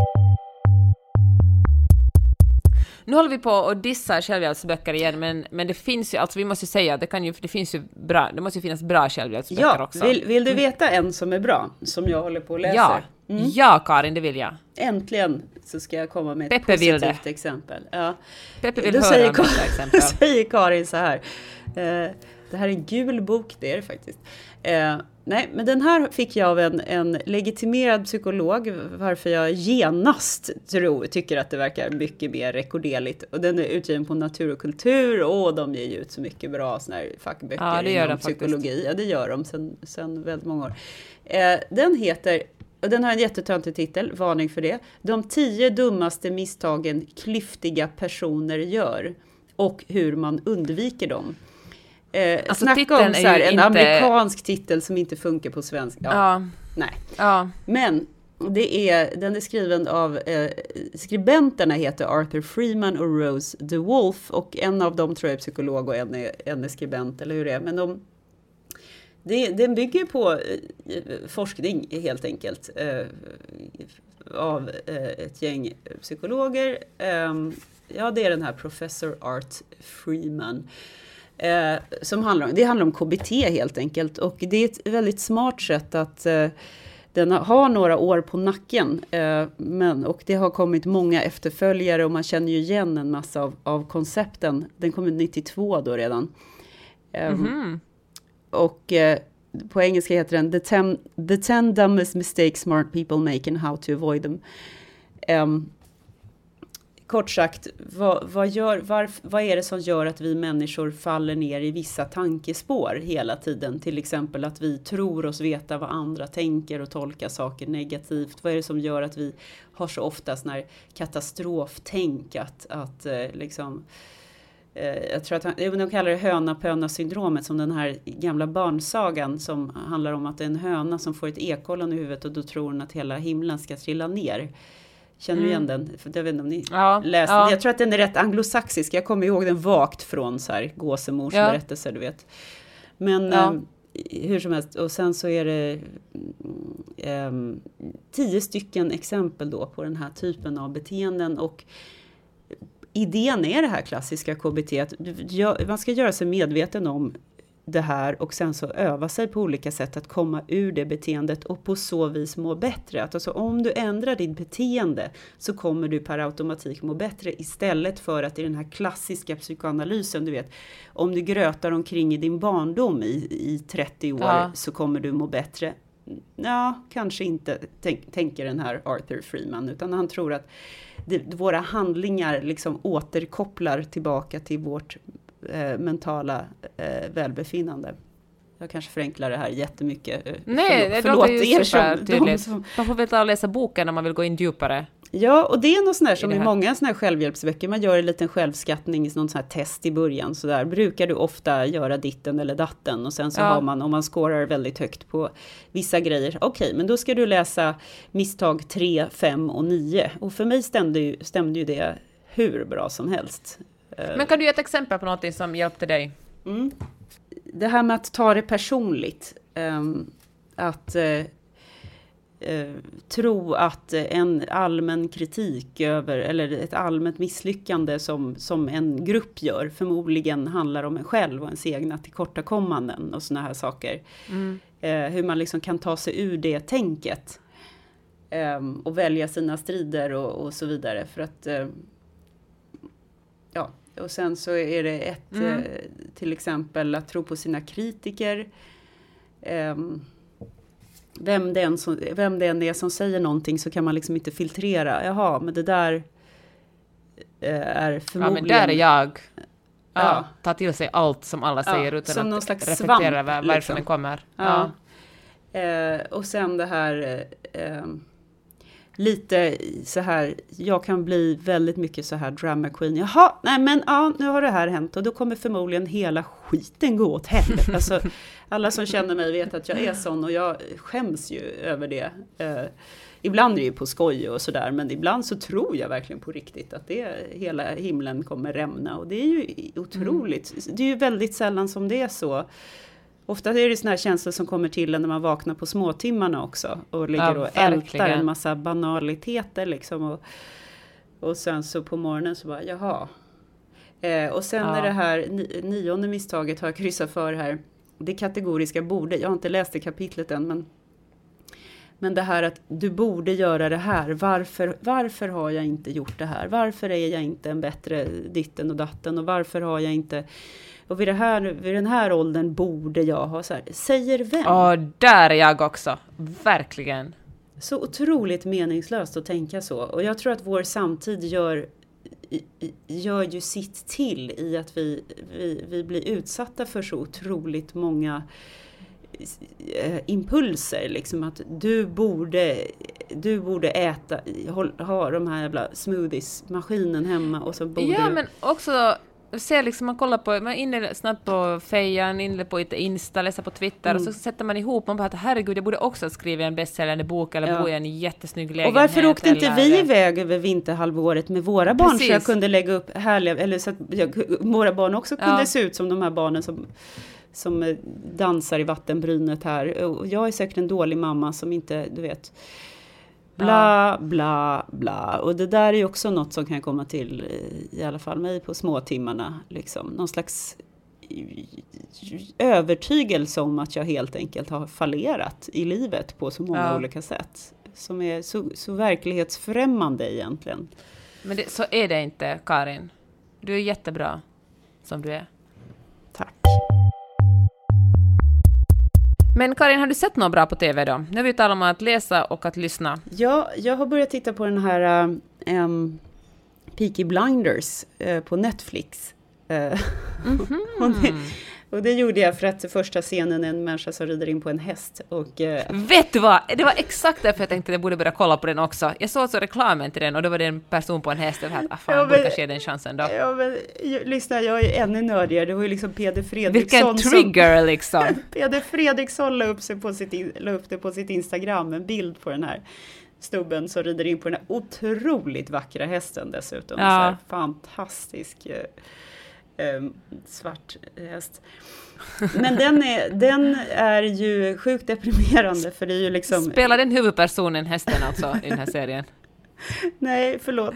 S6: Nu håller vi på och dissar självhjälpsböcker igen, men det finns ju, alltså vi måste säga, det finns ju bra, det måste ju finnas bra självhjälpsböcker också.
S7: Vill du veta en som är bra, som jag håller på att läsa?
S6: Ja, Karin, det vill jag.
S7: Äntligen så ska jag komma med
S6: Peppe
S7: ett positivt exempel. Ja.
S6: Peppe vill höra om detta exempel.
S7: Då säger Karin så här. Det här är en gul bok, det är det faktiskt. Nej, men den här fick jag av en legitimerad psykolog, varför jag genast tycker att det verkar mycket mer rekorderligt. Och den är utgiven på Natur och kultur, och de ger ju ut så mycket bra såna här fackböcker inom psykologi. Faktiskt. Ja, det gör de sen väldigt många år. Den heter, och den har en jättetöntig titel, varning för det. De 10 dummaste misstagen klyftiga personer gör och hur man undviker dem.
S6: Alltså,
S7: snacka om så här, en amerikansk titel som inte funkar på svenska. Nej.
S6: Ja.
S7: Men Den är skriven av, skribenterna heter Arthur Freeman och Rose DeWolf, och en av dem tror jag är psykolog och en är skribent, eller hur det är. Men den bygger på forskning helt enkelt av ett gäng psykologer. Det är den här Professor Art Freeman. Som handlar om KBT helt enkelt, och det är ett väldigt smart sätt att den har några år på nacken, och det har kommit många efterföljare och man känner ju igen en massa av koncepten. Den kom ut 92 då redan. Och på engelska heter den The 10 dumbest mistakes smart people make and how to avoid them. Kort sagt, vad är det som gör att vi människor faller ner i vissa tankespår hela tiden? Till exempel att vi tror oss veta vad andra tänker och tolkar saker negativt. Vad är det som gör att vi har så ofta sån här katastroftänk att liksom... Jag tror att de kallar det höna-pöna-syndromet, som den här gamla barnsagan som handlar om att det är en höna som får ett ekollon i huvudet och då tror hon att hela himlen ska trilla ner. Känner du igen den? För jag vet inte om ni läste den. Jag tror att den är rätt anglosaxisk. Jag kommer ihåg den vakt från så här gåsemors berättelser, du vet. Men hur som helst. Och sen så är det 10 stycken exempel då på den här typen av beteenden. Och idén är det här klassiska KBT. Att man ska göra sig medveten om det här och sen så öva sig på olika sätt att komma ur det beteendet och på så vis må bättre. Att alltså, om du ändrar ditt beteende så kommer du per automatik må bättre, istället för att i den här klassiska psykoanalysen, du vet, om du grötar omkring i din barndom i 30 år så kommer du må bättre. Ja, kanske inte tänker den här Arthur Freeman, utan han tror att våra handlingar liksom återkopplar tillbaka till vårt mentala välbefinnande. Jag kanske förenklar det här jättemycket.
S6: Nej, det låter ju supertydligt. Man får veta att läsa boken när man vill gå in djupare.
S7: Ja, och det är något sånt här som i många såna här självhjälpsböcker. Man gör en liten självskattning, någon sån här test i början. Så där brukar du ofta göra ditten eller datten. Och sen så har man, om man scorar väldigt högt på vissa grejer. Okej, men då ska du läsa misstag 3, 5 och 9. Och för mig stämde ju det hur bra som helst.
S6: Men kan du ge ett exempel på något som hjälpte dig?
S7: Det här med att ta det personligt. Att tro att en allmän kritik över, eller ett allmänt misslyckande som en grupp gör, förmodligen handlar om en själv och ens egna tillkortakommanden och såna här saker. Hur man liksom kan ta sig ur det tänket och välja sina strider och så vidare. För att och sen så är det till exempel att tro på sina kritiker. Vem det än är som säger någonting, så kan man liksom inte filtrera. Jaha, men det där är förmodligen...
S6: Ja, men där är jag. Ta till sig allt som alla säger utan att reflektera varför liksom den kommer.
S7: Och sen det här... lite så här, jag kan bli väldigt mycket så här drama queen. Jaha, nej men nu har det här hänt och då kommer förmodligen hela skiten gå åt helvete. Alltså, alla som känner mig vet att jag är sån och jag skäms ju över det. Ibland är det ju på skoj och sådär, men ibland så tror jag verkligen på riktigt att hela himlen kommer rämna, och det är ju otroligt. Det är ju väldigt sällan som det är så. Ofta är det såna här känslor som kommer till när man vaknar på småtimmarna också. Och ligger och ältar en massa banaliteter liksom. Och sen så på morgonen så bara, jaha. Och sen är det här 9:e misstaget har jag kryssat för här. Det kategoriska borde. Jag har inte läst det kapitlet än. Men det här att du borde göra det här. Varför har jag inte gjort det här? Varför är jag inte en bättre ditten och datten? Och varför har jag inte... Och vid den här åldern borde jag ha så här. Säger vem?
S6: Ja, där är jag också. Verkligen.
S7: Så otroligt meningslöst att tänka så. Och jag tror att vår samtid gör ju sitt till i att vi blir utsatta för så otroligt många impulser. Liksom att du borde äta, ha de här jävla smoothies-maskinen hemma. Och så borde
S6: men också... ser liksom, man kollar på, man är inne snabbt på Fejan, inne på Insta, läser på Twitter och så sätter man ihop, man bara att herregud, jag borde också skriva en bästsäljande bok eller bo i en jättesnygg lägenhet.
S7: Och varför åkte inte vi iväg över vinterhalvåret med våra barn? Precis. Så jag kunde lägga upp härliga, eller så att våra barn också kunde se ut som de här barnen som dansar i vattenbrynet här. Och jag är säkert en dålig mamma som inte, du vet, bla, bla, bla. Och det där är ju också något som kan komma till, i alla fall mig på småtimmarna. Liksom. Någon slags övertygelse om att jag helt enkelt har fallerat i livet på så många olika sätt. Som är så verklighetsfrämmande egentligen.
S6: Men så är det inte, Karin. Du är jättebra som du är.
S7: Tack.
S6: Men Karin, har du sett något bra på tv då? Nu har vi talat om att läsa och att lyssna.
S7: Ja, jag har börjat titta på den här Peaky Blinders på Netflix. Och det gjorde jag för att första scenen är en människa som rider in på en häst. Och,
S6: vet du vad? Det var exakt därför jag tänkte att jag borde börja kolla på den också. Jag såg alltså reklamen till den och då var det en person på en häst. Och jag borde kanske ge den chansen då.
S7: Ja, men lyssna, jag är ännu nördigare. Det var ju liksom Peder Fredriksson.
S6: Vilken trigger liksom.
S7: Peder Fredriksson la upp det på sitt Instagram. En bild på den här stubben som rider in på den här otroligt vackra hästen dessutom. Ja. Så här fantastisk svart häst. Men den är ju sjukt deprimerande för det är ju liksom...
S6: Spelar den huvudpersonen hästen alltså i den här serien?
S7: Nej, förlåt.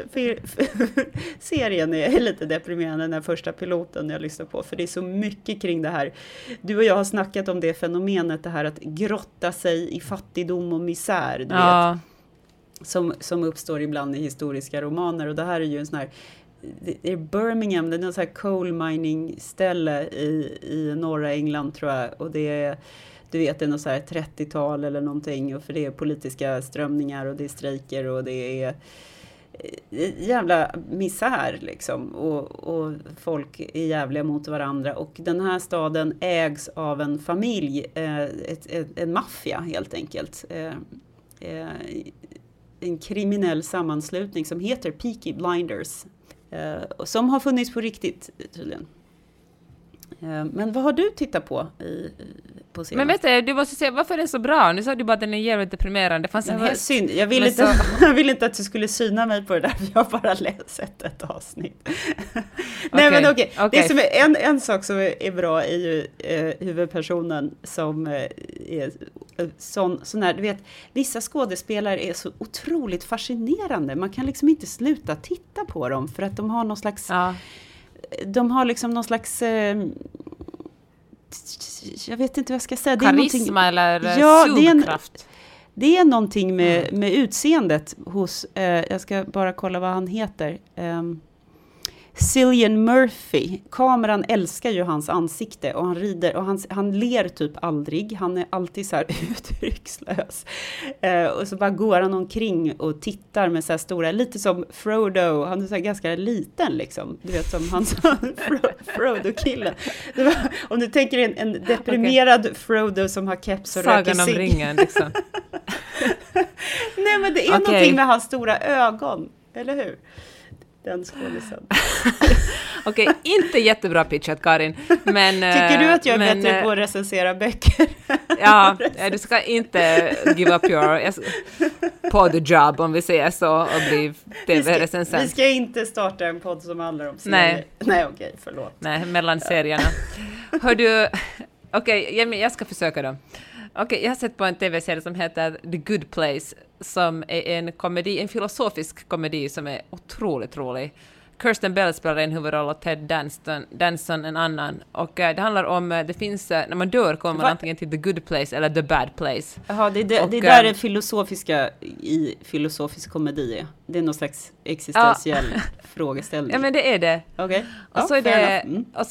S7: Serien är lite deprimerande, den här första piloten jag lyssnar på. För det är så mycket kring det här. Du och jag har snackat om det fenomenet, det här att grotta sig i fattigdom och misär. Du vet, som uppstår ibland i historiska romaner. Och det här är ju en sån här... Det är Birmingham, det är något så här coal mining ställe i norra England tror jag. Och det är, du vet, det är något så här 30-tal eller någonting. Och för det är politiska strömningar och det är strejker och det är jävla misär liksom. Och folk är jävliga mot varandra. Och den här staden ägs av en familj, en maffia helt enkelt. En kriminell sammanslutning som heter Peaky Blinders. Som har funnits på riktigt tydligen. Men vad har du tittat på på serien?
S6: Men vet du måste säga, varför är den så bra? Nu sa du bara att den är jävligt deprimerande. Det fanns en häst.
S7: Synd. Jag vill inte att du skulle syna mig på det där. Jag har bara sett ett avsnitt. Nej, men okej. Det som är en sak som är bra är ju huvudpersonen som är sån här, du vet, vissa skådespelare är så otroligt fascinerande. Man kan liksom inte sluta titta på dem för att de har någon slags... De har liksom någon slags... jag vet inte vad jag ska säga.
S6: Karisma eller sugkraft.
S7: Det är någonting med utseendet hos... jag ska bara kolla vad han heter. Cillian Murphy. Kameran älskar ju hans ansikte och han rider och han ler typ aldrig. Han är alltid så här uttryckslös. Och så bara går han omkring och tittar med så här stora, lite som Frodo. Han är så här ganska liten liksom. Du vet som han Frodo-killen. Om du tänker en deprimerad Frodo som har keps och röker
S6: Sagan om ringen liksom.
S7: Nej, men det är någonting med hans stora ögon. Eller hur? Den skådisen.
S6: Okej, inte jättebra pitchat, Karin. Men,
S7: tycker du att jag är bättre på att recensera böcker?
S6: Ja, du ska inte give up your på the job, om vi säger så, och bli tv-recensent.
S7: Vi ska inte starta en podd som handlar om serier. Nej, okej, förlåt.
S6: Nej, mellan serierna. Hör du, okej, jag ska försöka då. Okej, jag har sett på en tv-serie som heter The Good Place, som är en komedi, en filosofisk komedi som är otroligt rolig. Kirsten Bell spelar en huvudroll och Ted Danson en annan. Och det handlar om, det finns, när man dör kommer man antingen till the good place eller the bad place.
S7: Jaha, det där är filosofiska i filosofisk komedi. Det är någon slags existentiell frågeställning.
S6: Ja, men det är det.
S7: Okej.
S6: Och så är det...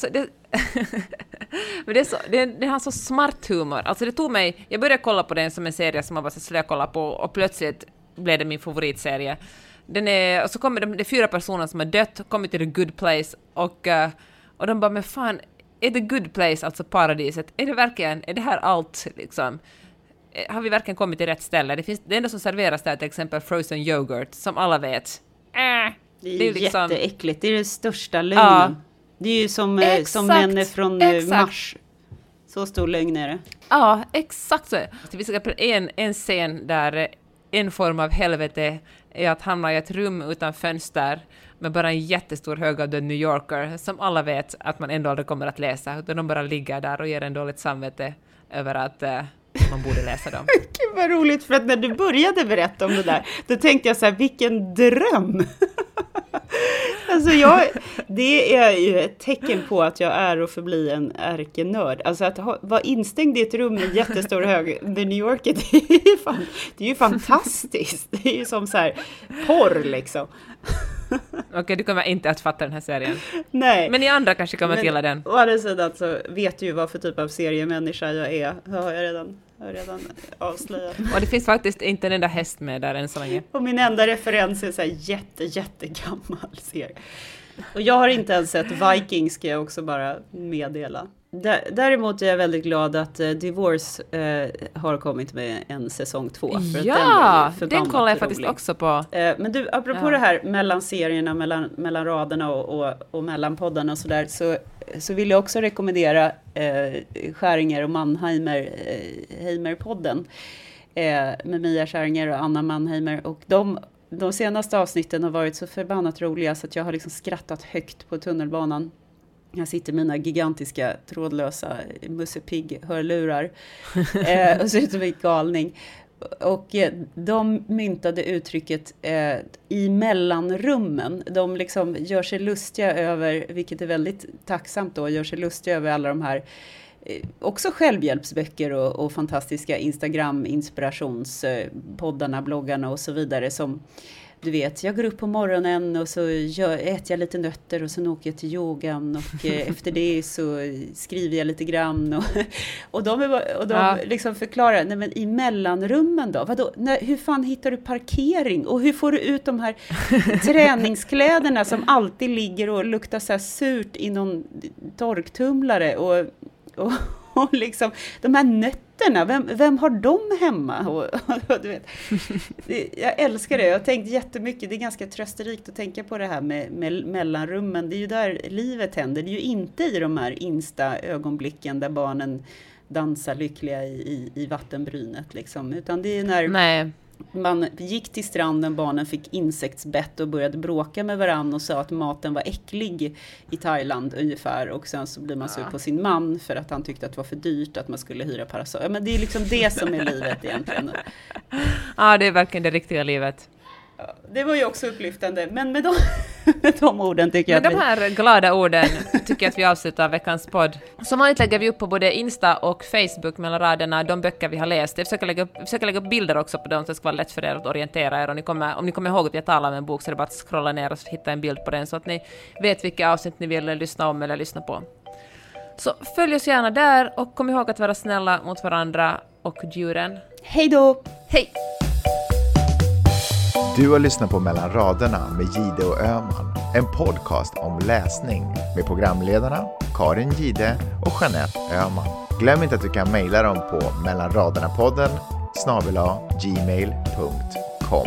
S6: Men det har så smart humor. Alltså det tog mig... Jag började kolla på den som en serie som jag bara skulle kolla på och plötsligt blev det min favoritserie. Och så kommer det 4 personer som har dött, kommit till the good place och de bara, men fan, är the good place alltså paradiset? Är det verkligen, är det här allt liksom? Har vi verkligen kommit till rätt ställe? Det enda som serveras där till exempel frozen yoghurt, som alla vet.
S7: Det är
S6: liksom,
S7: jätteäckligt, det är det största lögnen. Det är ju som män från Mars. Så stor lögn är det.
S6: Ja, exakt så. Vi ska en scen där en form av helvete är att hamna i ett rum utan fönster med bara en jättestor hög av The New Yorker som alla vet att man ändå aldrig kommer att läsa. Utan de bara ligger där och ger en dåligt samvete över att man borde läsa dem.
S7: Gud vad roligt, för att när du började berätta om det där, då tänkte jag så här, vilken dröm! Alltså det är ju ett tecken på att jag är och förbli en ärkenörd. Alltså att vara instängd i ett rum med jättestor hög, The New Yorker, det är ju fantastiskt. Det är ju som så här porr liksom.
S6: Okej, du kommer inte att fatta den här serien.
S7: Nej.
S6: Men ni andra kanske kommer att gilla den.
S7: Å andra sidan så vet du ju vad för typ av seriemänniska jag är. Jag har redan avslöjat.
S6: Och det finns faktiskt inte en enda häst med där än så länge.
S7: Och min enda referens är så här jättegammal serie. Och jag har inte ens sett Vikings, ska jag också bara meddela. Däremot är jag väldigt glad att Divorce har kommit med en säsong 2.
S6: Ja, den kollar jag faktiskt också på.
S7: Men du, apropå det här mellan serierna, mellan raderna och mellan poddarna och sådär, så vill jag också rekommendera Skäringer och Mannheimer-podden med Mia Skäringer och Anna Mannheimer. Och de senaste avsnitten har varit så förbannat roliga så att jag har liksom skrattat högt på tunnelbanan. Jag sitter med mina gigantiska trådlösa Musse Pigg-hörlurar och ser ut som en galning. Och de myntade uttrycket i mellanrummen. De liksom gör sig lustiga över, vilket är väldigt tacksamt då, gör sig lustiga över alla de här också självhjälpsböcker och fantastiska Instagram-inspirationspoddarna, bloggarna och så vidare som... Du vet, jag går upp på morgonen och så äter jag lite nötter och sen åker jag till yogan och efter det så skriver jag lite grann. Och de liksom förklarar, nej men i mellanrummen då? Vadå? Hur fan hittar du parkering? Och hur får du ut de här träningskläderna som alltid ligger och luktar så här surt i någon torktumlare? Och liksom, de här nötterna, vem har de hemma? Och du vet, jag älskar det. Jag har tänkt jättemycket. Det är ganska trösterikt att tänka på det här med mellanrummen. Det är ju där livet händer. Det är ju inte i de här Insta-ögonblicken där barnen dansar lyckliga i vattenbrynet. Liksom. Utan det är när...
S6: Nej.
S7: Man gick till stranden, barnen fick insektsbett och började bråka med varann och sa att maten var äcklig i Thailand ungefär. Och sen så blir man sur på sin man för att han tyckte att det var för dyrt att man skulle hyra parasoll. Ja, men det är liksom det som är livet egentligen.
S6: Ja, det är verkligen det riktiga livet.
S7: Ja, det var ju också upplyftande, men med de orden tycker jag
S6: att de här glada orden tycker jag att vi avslutar veckans podd. Som vanligt lägger vi upp på både Insta och Facebook mellan raderna de böcker vi har läst. Jag försöker lägga upp bilder också på dem så det ska vara lätt för er att orientera er. Och om ni kommer ihåg att jag talar om en bok så är det bara att scrolla ner och hitta en bild på den så att ni vet vilka avsnitt ni vill lyssna om eller lyssna på. Så följ oss gärna där och kom ihåg att vara snälla mot varandra och djuren.
S7: Hej då!
S6: Hej!
S5: Du har lyssnat på Mellan raderna med Gide och Öman. En podcast om läsning med programledarna Karin Gide och Jeanette Öman. Glöm inte att du kan mejla dem på mellanraderna-podden@gmail.com.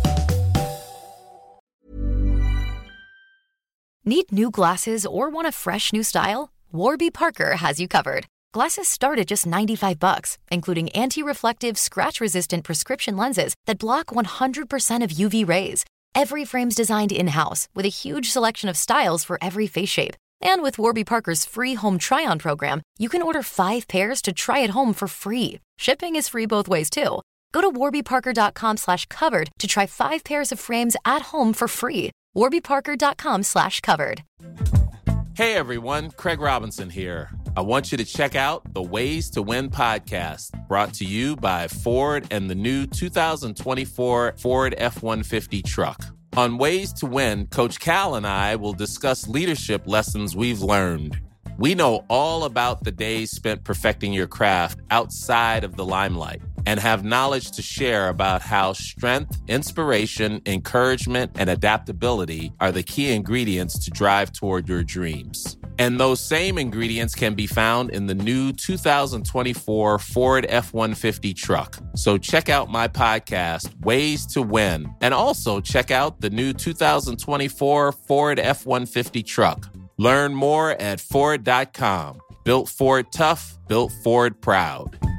S8: Need new glasses or want a fresh new style? Warby Parker has you covered. Glasses start at just $95, including anti-reflective, scratch-resistant prescription lenses that block 100% of UV rays. Every frame's designed in-house with a huge selection of styles for every face shape. And with Warby Parker's free home try-on program, you can order 5 pairs to try at home for free. Shipping is free both ways, too. Go to warbyparker.com/covered to try 5 pairs of frames at home for free. warbyparker.com/covered.
S10: Hey everyone, Craig Robinson here. I want you to check out the Ways to Win podcast, brought to you by Ford and the new 2024 Ford F-150 truck. On Ways to Win, Coach Cal and I will discuss leadership lessons we've learned. We know all about the days spent perfecting your craft outside of the limelight and have knowledge to share about how strength, inspiration, encouragement, and adaptability are the key ingredients to drive toward your dreams. And those same ingredients can be found in the new 2024 Ford F-150 truck. So check out my podcast, Ways to Win, and also check out the new 2024 Ford F-150 truck. Learn more at Ford.com. Built Ford tough, built Ford proud.